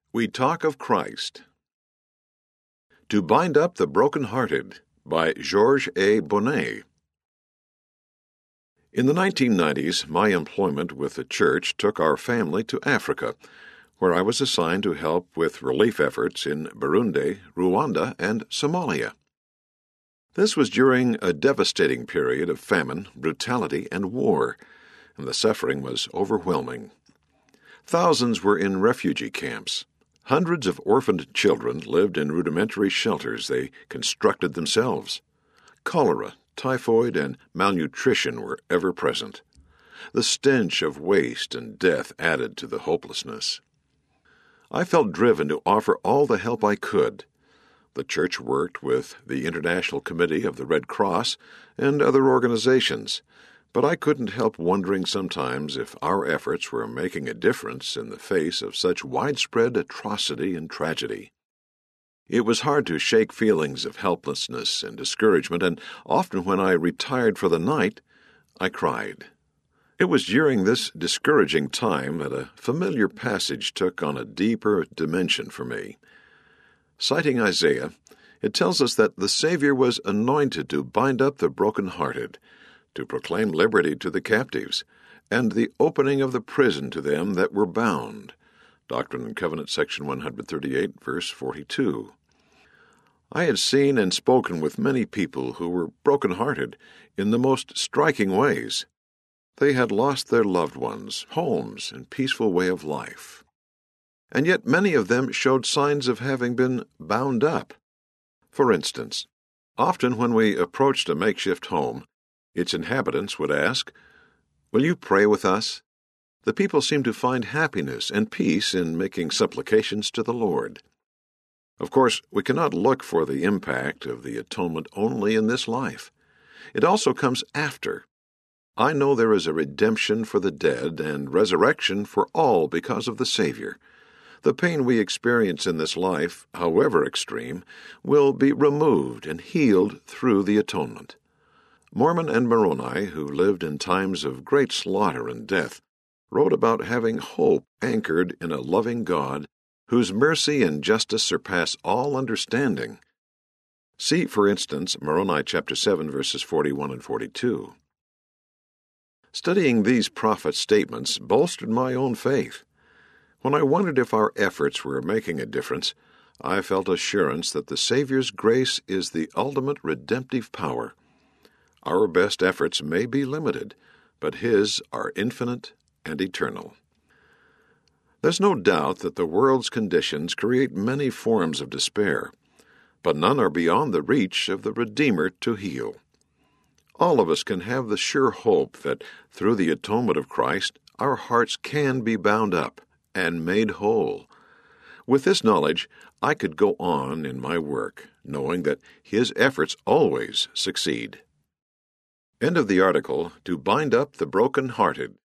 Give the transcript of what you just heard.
We Talk of Christ. To Bind Up the Broken-Hearted by Georges A. Bonnet. In the 1990s, my employment with the church took our family to Africa, where I was assigned to help with relief efforts in Burundi, Rwanda, and Somalia. This was during a devastating period of famine, brutality, and war, and the suffering was overwhelming. Thousands were in refugee camps. Hundreds of orphaned children lived in rudimentary shelters they constructed themselves. Cholera, typhoid, and malnutrition were ever present. The stench of waste and death added to the hopelessness. I felt driven to offer all the help I could. The church worked with the International Committee of the Red Cross and other organizations, but I couldn't help wondering sometimes if our efforts were making a difference in the face of such widespread atrocity and tragedy. It was hard to shake feelings of helplessness and discouragement, and often when I retired for the night, I cried. It was during this discouraging time that a familiar passage took on a deeper dimension for me. Citing Isaiah, it tells us that the Savior was anointed to bind up the broken-hearted, to proclaim liberty to the captives, and the opening of the prison to them that were bound. Doctrine and Covenants, section 138, verse 42. I had seen and spoken with many people who were broken-hearted in the most striking ways. They had lost their loved ones, homes, and peaceful way of life. And yet many of them showed signs of having been bound up. For instance, often when we approached a makeshift home, its inhabitants would ask, "Will you pray with us?" The people seemed to find happiness and peace in making supplications to the Lord. Of course, we cannot look for the impact of the atonement only in this life. It also comes after. I know there is a redemption for the dead and resurrection for all because of the Savior. The pain we experience in this life, however extreme, will be removed and healed through the atonement. Mormon and Moroni, who lived in times of great slaughter and death, wrote about having hope anchored in a loving God whose mercy and justice surpass all understanding. See, for instance, Moroni chapter 7, verses 41 and 42. Studying these prophets' statements bolstered my own faith. When I wondered if our efforts were making a difference, I felt assurance that the Savior's grace is the ultimate redemptive power. Our best efforts may be limited, but His are infinite and eternal. There's no doubt that the world's conditions create many forms of despair, but none are beyond the reach of the Redeemer to heal. All of us can have the sure hope that through the atonement of Christ, our hearts can be bound up and made whole. With this knowledge, I could go on in my work, knowing that His efforts always succeed. End of the article, To Bind Up the Broken-Hearted.